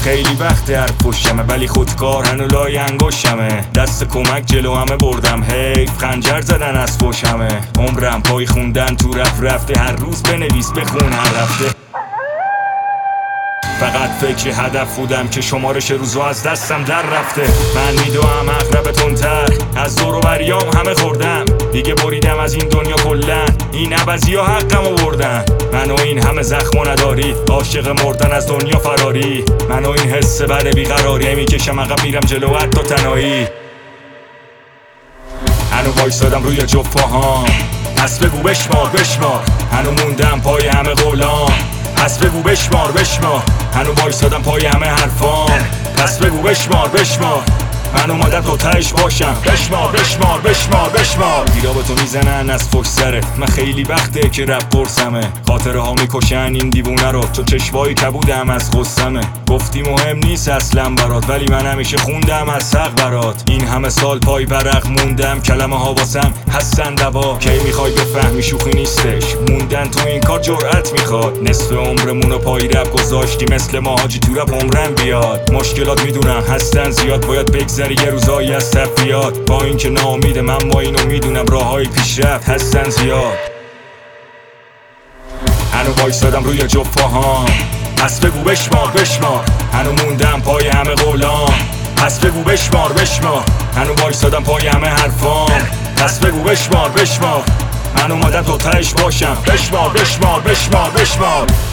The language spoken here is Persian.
خیلی وقت حرف پشتمه ولی خودکار هنو لای انگشتمه. دست کمک جلو همه بردم حیف خنجر زدن از پشتمه. عمرم پای خوندن تو رفته هر روز بنویس بخون هر هفته. فقط فکر هدف بودم که شمارش روزا از دستم در رفته. من میدوام اغرب تندتر از دور و بریام همه خوردم. دیگه بریدم از این دنیا کلن این عوضی ها حقم آوردن. من و این همه زخم و نداری عاشق مردن از دنیا فراری. من و این حس بد بیقراری میکشم عقب میرم جلو حتی تنهایی. هنو وایسادم روی جفت پاهام پس بگو بشمار هنو موندم پای همه قولام پس بگو بشمار هنو وایسادم پای همه حرفام پس بگو بشمار من اومدم تو تهش باشم. بشمار گیرا به تو میزنن از پشت سرت. من خیلی وقته که رپ پرسمه. خاطره ها میکشن این دیوونه رو تو چشمایی کبودم از غصمه. گفتی مهم نیست اصلا برات ولی من همیشه خوندم از حق برات. این همه سال پای برق موندم کلمه ها واسم هستن دوا. کی میخوای بفهمی شوخی نیستش موندن تو این کار جرأت میخواد. نصف عمرمونو پای رپ گذاشتی مثل ما حاجی تو رپ عمرم بیاد. مشکلات میدونم هستن زیاد باید بگذری یه روزایی از تفریات. با اینکه ناامیده من ما اینو میدونم راههای پیشرفت هستن زیاد. هنو وایسادم روی جفت پاهام پس بگو بشمار هنو موندم پای همه قولام پس بگو بشمار هنو وایسادم پای همه حرفام پس بگو بشمار من اومدم تو تهش باشم. بشمار